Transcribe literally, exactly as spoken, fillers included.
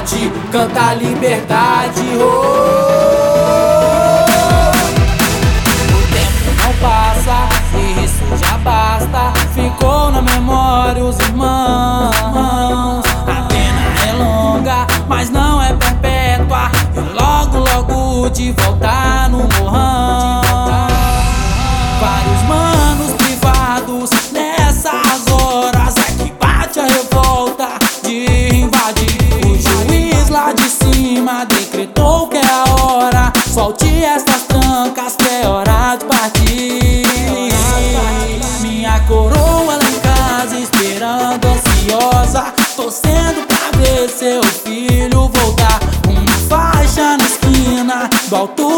cidade canta a liberdade. Oh! O tempo não passa e isso já basta. Ficou na memória os irmãos. A pena é longa, mas não é perpétua. E logo, logo de volta no morrão. Vários manos privados nessas horas é que bate a revolta de invadir. O juiz lá de cima decretou que é a hora. Solte essas trancas que é hora de partir. Minha coroa lá em casa esperando ansiosa, torcendo pra ver seu filho voltar. Uma faixa na esquina do alto